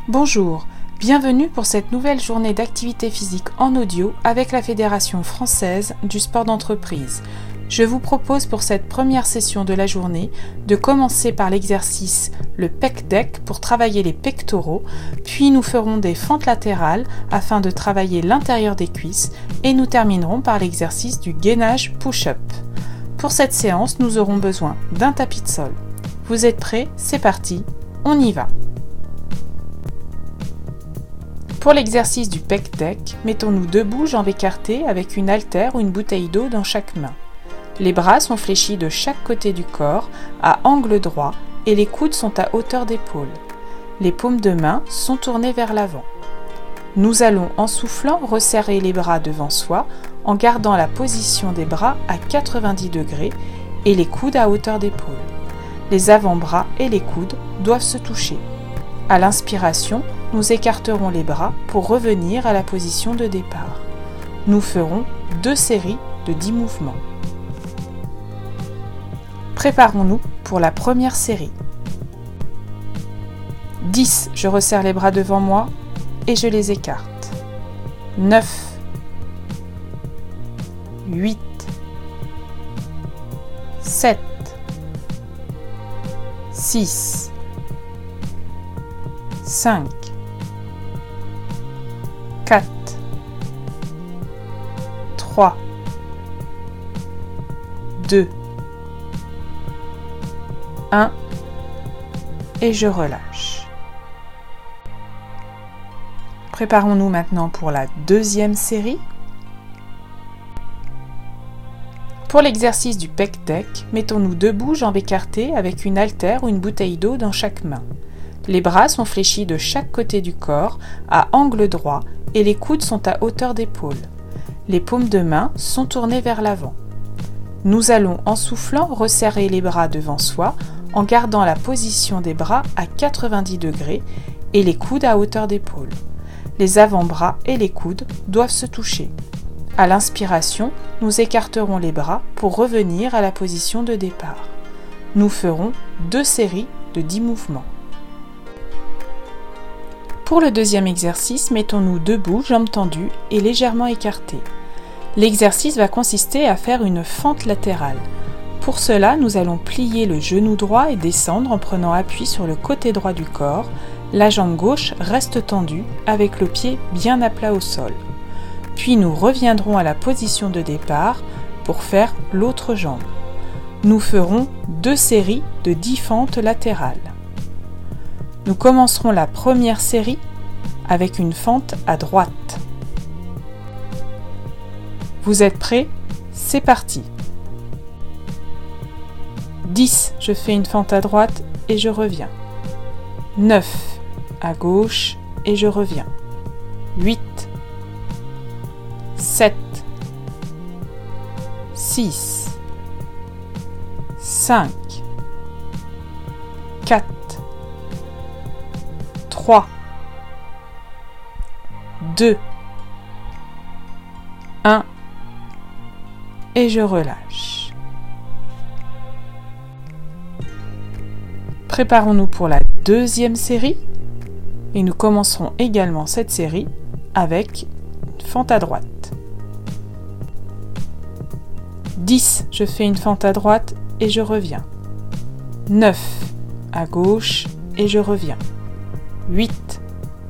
Bonjour, bienvenue pour cette nouvelle journée d'activité physique en audio avec la Fédération française du sport d'entreprise. Je vous propose pour cette première session de la journée de commencer par l'exercice le pec deck pour travailler les pectoraux, puis nous ferons des fentes latérales afin de travailler l'intérieur des cuisses et nous terminerons par l'exercice du gainage push-up. Pour cette séance, nous aurons besoin d'un tapis de sol. Vous êtes prêts? C'est parti, on y va! Pour l'exercice du pec deck, mettons-nous debout, jambes écartées, avec une haltère ou une bouteille d'eau dans chaque main. Les bras sont fléchis de chaque côté du corps, à angle droit, et les coudes sont à hauteur d'épaule. Les paumes de main sont tournées vers l'avant. Nous allons, en soufflant, resserrer les bras devant soi, en gardant la position des bras à 90 degrés et les coudes à hauteur d'épaule. Les avant-bras et les coudes doivent se toucher. À l'inspiration, nous écarterons les bras pour revenir à la position de départ. Nous ferons 2 séries de 10 mouvements. Préparons-nous pour la première série. 10, je resserre les bras devant moi et je les écarte. 9, 8, 7, 6, 5, 4, 3, 2, 1 et je relâche. Préparons-nous maintenant pour la deuxième série. Pour l'exercice du pec deck, mettons-nous debout, jambes écartées, avec une haltère ou une bouteille d'eau dans chaque main. Les bras sont fléchis de chaque côté du corps, à angle droit, et les coudes sont à hauteur d'épaule. Les paumes de main sont tournées vers l'avant. Nous allons, en soufflant, resserrer les bras devant soi, en gardant la position des bras à 90 degrés et les coudes à hauteur d'épaule. Les avant-bras et les coudes doivent se toucher. À l'inspiration, nous écarterons les bras pour revenir à la position de départ. Nous ferons 2 séries de 10 mouvements. Pour le deuxième exercice, mettons-nous debout, jambes tendues et légèrement écartées. L'exercice va consister à faire une fente latérale. Pour cela, nous allons plier le genou droit et descendre en prenant appui sur le côté droit du corps. La jambe gauche reste tendue avec le pied bien à plat au sol. Puis nous reviendrons à la position de départ pour faire l'autre jambe. Nous ferons 2 séries de 10 fentes latérales. Nous commencerons la première série avec une fente à droite. Vous êtes prêts? C'est parti! 10, je fais une fente à droite et je reviens. 9, à gauche et je reviens. 8, 7, 6, 5, 4, 3, 2, 1 et je relâche. Préparons-nous pour la deuxième série et nous commencerons également cette série avec une fente à droite. 10, je fais une fente à droite et je reviens. 9, à gauche et je reviens. 8,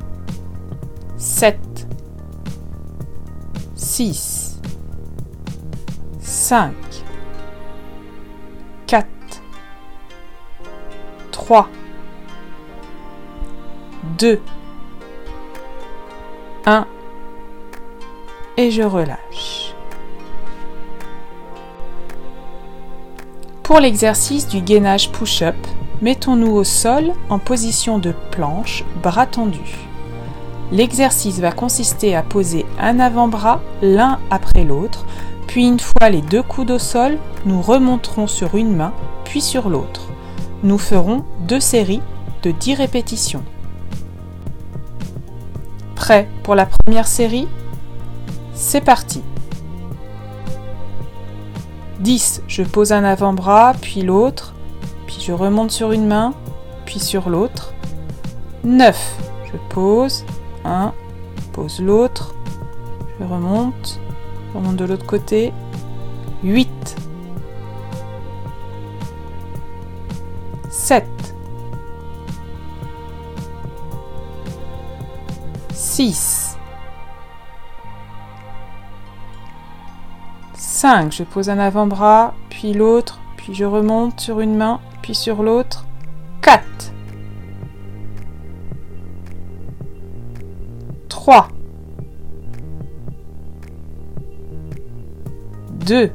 7, 6, 5, 4, 3, 2, 1 et je relâche. Pour l'exercice du gainage push-up, mettons-nous au sol en position de planche, bras tendus. L'exercice va consister à poser un avant-bras l'un après l'autre, puis une fois les 2 coudes au sol, nous remonterons sur une main, puis sur l'autre. Nous ferons 2 séries de 10 répétitions. Prêt pour la première série? C'est parti! 10, je pose un avant-bras, puis l'autre, puis je remonte sur une main, puis sur l'autre. 9, je pose, 1, pose l'autre, je remonte de l'autre côté, 8, 7, 6, 5, je pose un avant-bras, puis l'autre, puis je remonte sur une main, puis sur l'autre, 4, 3, 2,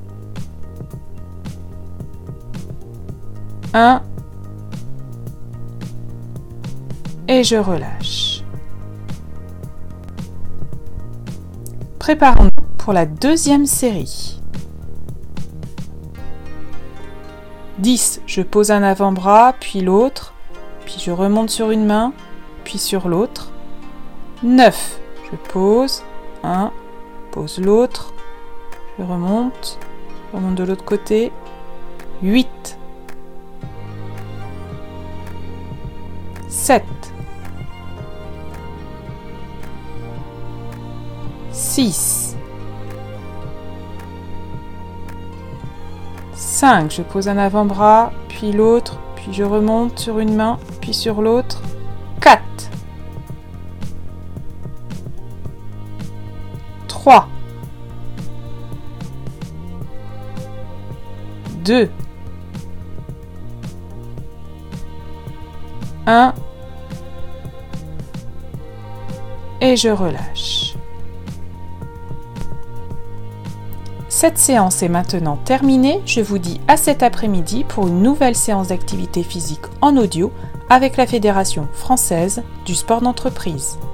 1, et je relâche. Préparons-nous pour la deuxième série. 10, je pose un avant-bras, puis l'autre, puis je remonte sur une main, puis sur l'autre. 9, je pose, 1, pose l'autre, je remonte de l'autre côté, 8, 7, 6, 5, je pose un avant-bras, puis l'autre, puis je remonte sur une main, puis sur l'autre, 4, 3, 2, 1, et je relâche. Cette séance est maintenant terminée. Je vous dis à cet après-midi pour une nouvelle séance d'activité physique en audio avec la Fédération française du sport d'entreprise.